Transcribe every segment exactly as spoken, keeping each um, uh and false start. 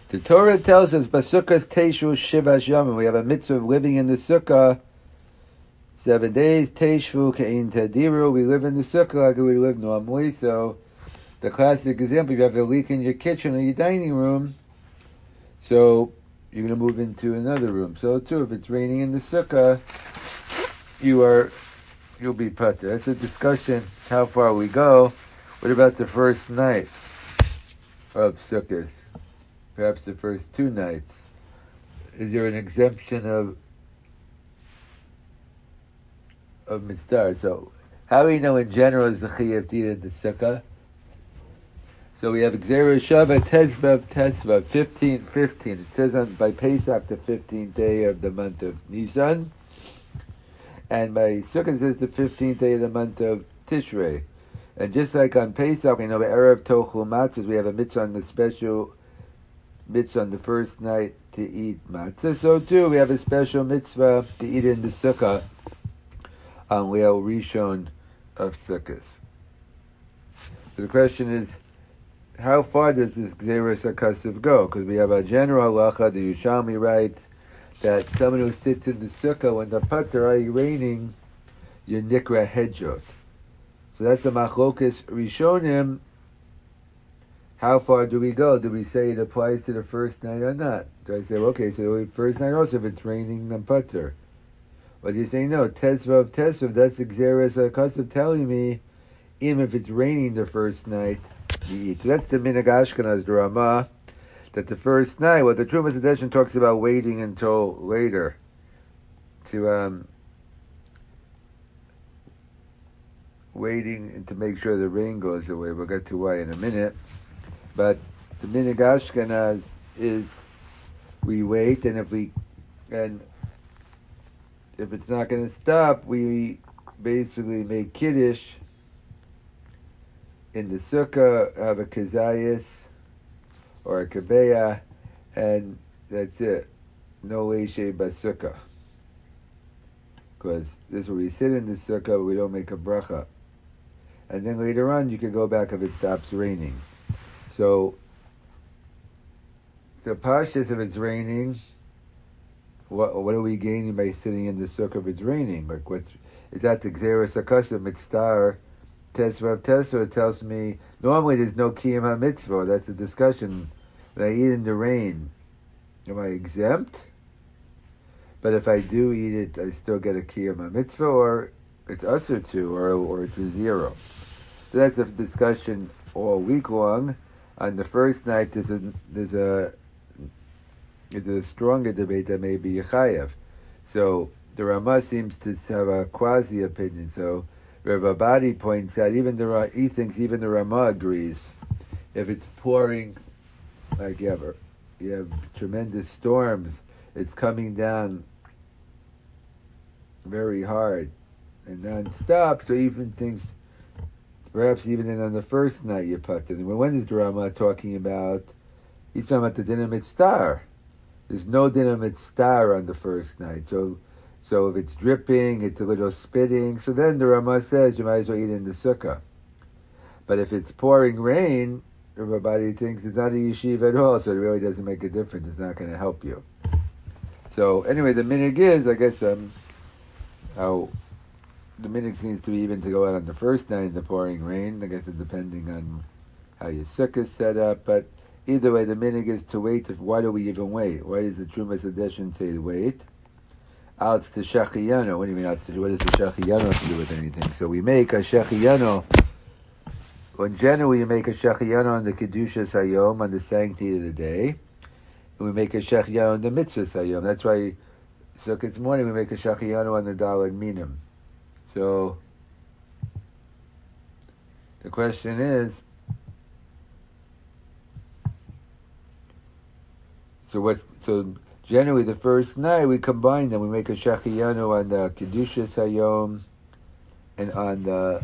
The Torah tells us, Basukkahs Teshu Shivas Yomim. We have a mitzvah of living in the sukkah seven days. Teshu Ke'in Tadiru. We live in the sukkah like we live normally. So, the classic example, if you have a leak in your kitchen or your dining room, so you're going to move into another room. So, too, if it's raining in the sukkah, you are, you'll be pater. That's a discussion, how far we go. What about the first night of Sukkot? Perhaps the first two nights. Is there an exemption of of mitzvah? So, how do we know in general is the chiyuv to eat in the sukkah? So we have Gzera Shava Tezvav Tezvav fifteen fifteen. It says on by Pesach the fifteenth day of the month of Nisan, and by Sukkot it says the fifteenth day of the month of Tishrei. And just like on Pesach, we know Erev Tochel Matzahs, we have a mitzvah on the special mitzvah on the first night to eat matzah. So too, we have a special mitzvah to eat in the sukkah on Leil Rishon of Sukkot. So the question is, how far does this Gzeras HaKasav go? Because we have a general halacha, the Yerushalmi writes, that someone who sits in the sukkah when the pater are raining, you're nikra hedjot. So that's the machlokas Rishonim. How far do we go? Do we say it applies to the first night or not? Do I say, okay, so the first night also if it's raining, then pater? But you say, no, Tesvav, Tesvav, that's the Gzeras HaKasav telling me, even if it's raining the first night, you eat. So that's the Minhag Ashkenaz, the Ramah, that the first night, well, the Trumas edition talks about waiting until later to, um, waiting to make sure the rain goes away. We'll get to why in a minute. But the Minhag Ashkenaz is we wait, and if we and if it's not going to stop, we basically make kiddush in the sukkah, have a kazayas or a kabeya, and that's it. No leishe basukah, because this is where we sit in the sukkah, but we don't make a bracha. And then later on, you can go back if it stops raining. So, the pashas, if it's raining, what what are we gaining by sitting in the sukkah if it's raining? Like, what's, is that the Gzeras HaKasav mitzvah, Tesvav Tesvav? It tells me, normally there's no Kiyam HaMitzvah. That's a discussion. When I eat in the rain, am I exempt? But if I do eat it, I still get a Kiyam HaMitzvah, or it's usher to, or, or it's a zero. So that's a discussion all week long. On the first night, there's a there's a there's a stronger debate that may be Yechayev. So the Ramah seems to have a quasi opinion. So Rav Abadi points out, even the he thinks even the Ramah agrees. If it's pouring, like you have you have tremendous storms, it's coming down very hard and non-stop. So even thinks. Perhaps even then on the first night you put it. When is the Rama talking about? He's talking about the dinner mitzvah. There's no dinner mitzvah on the first night. So, so if it's dripping, it's a little spitting. So then the Rama says you might as well eat in the sukkah. But if it's pouring rain, everybody thinks it's not a yeshiva at all. So it really doesn't make a difference. It's not going to help you. So anyway, the minhag is, I guess, um, how. The minhag seems to be even to go out on the first night in the pouring rain. I guess it's depending on how your sukkah is set up. But either way, the minhag is to wait. Why do we even wait? Why does the Trumas edition say to wait? Out to Shechiyano. What do you mean out to? What does the Shechiyano have to do with anything? So we make a Shechiyano. In general, you make a Shechiyano on the Kedushas Hayom, on the sanctity of the day. And we make a Shechiyano on the Mitzvahs Hayom. That's why Sukkot morning we make a Shechiyano on the Daled Minim. So, the question is, so what's, so generally the first night we combine them, we make a Shechiyanu on the Kedushas Hayom and on the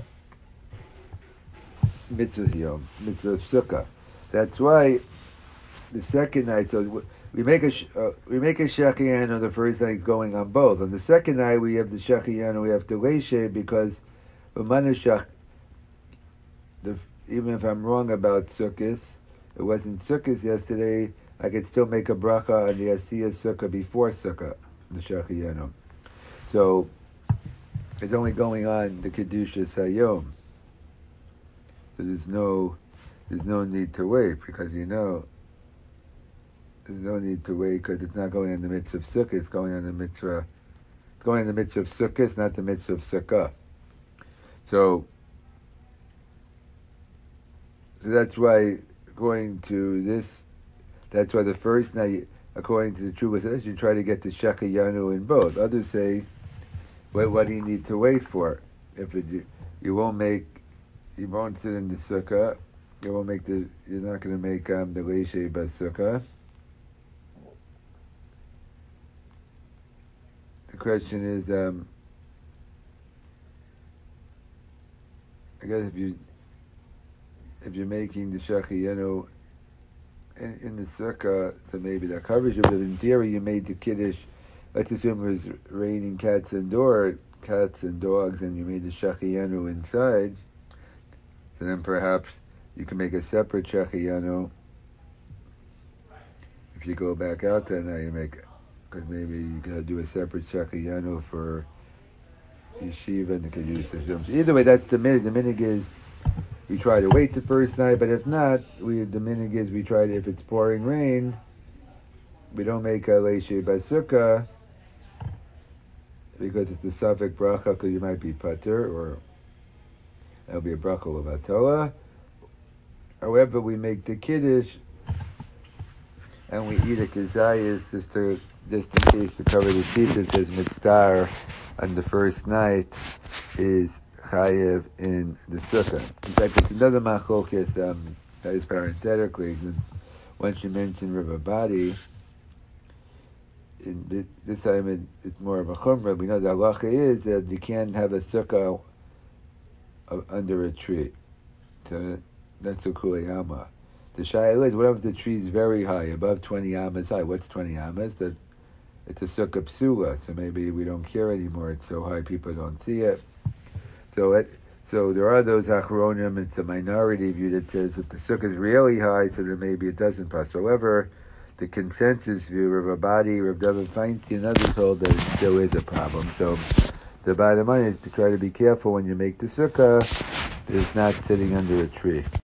Mitzvah Hayom, Mitzvah Sukkah. That's why the second night, so we make a uh, we make a Shechiyanu the first night going on both. On the second night we have the Shechiyanu, we have the Leishe, because B'manashach, the even if I'm wrong about Sukkot, it wasn't Sukkot yesterday, I could still make a bracha on the Asiyah Sukkah before Sukkah, the Shechiyanu. So it's only going on the Kedushas Hayom. So there's no there's no need to wait, because you know there's no need to wait because it's not going on the mitzvah of Sukkah, it's going on the mitzvah it's going on the mitzvah of Sukkah, it's not the mitzvah of Sukkah. So, so that's why according to this that's why the first night, according to the Truva says, you try to get the Shechiyanu in both. Others say, what, what do you need to wait for? If it, you, you won't make, you won't sit in the sukkah, you won't make the, you're not going to make um, the Leishe Basukkah. The question is, um, I guess if you, if you're making the Shechiyanu In, in the sukkah, so maybe that covers you, but in theory you made the kiddush, let's assume it was raining cats and door, cats and dogs, and you made the shechiyanu inside, so then perhaps you can make a separate shechiyanu. If you go back out there now, you make, because maybe you gotta do a separate shechiyanu for yeshiva and the kiddush. Either way, that's the minig. The minig is, we try to wait the first night, but if not, we the minig is we try to, if it's pouring rain, we don't make a leishe basukkah because it's a suffix bracha, because you might be pater, or it'll be a bracha levatola. However, we make the kiddush and we eat a kazayas just to just in case to cover the sheep that says mitzvah on the first night is chayev in the sukkah. In fact, it's another machlokes um, that is parenthetically. Once you mention Rav Abadi, in this, this time it, it's more of a chumrah. We know the halacha is that you can't have a sukkah under a tree. So that's a kuliyama. The shayla is, what if the tree is very high, above twenty amas high? What's twenty amas? That it's a sukkah psula, so maybe we don't care anymore. It's so high, people don't see it. So it, so there are those achronim, it's a minority view that says if the sukkah is really high, so then maybe it doesn't pass. However, the consensus view, Rav Abadi, Rav David Feinstein, and others hold that it still is a problem. So the bottom line is to try to be careful when you make the sukkah that it's not sitting under a tree.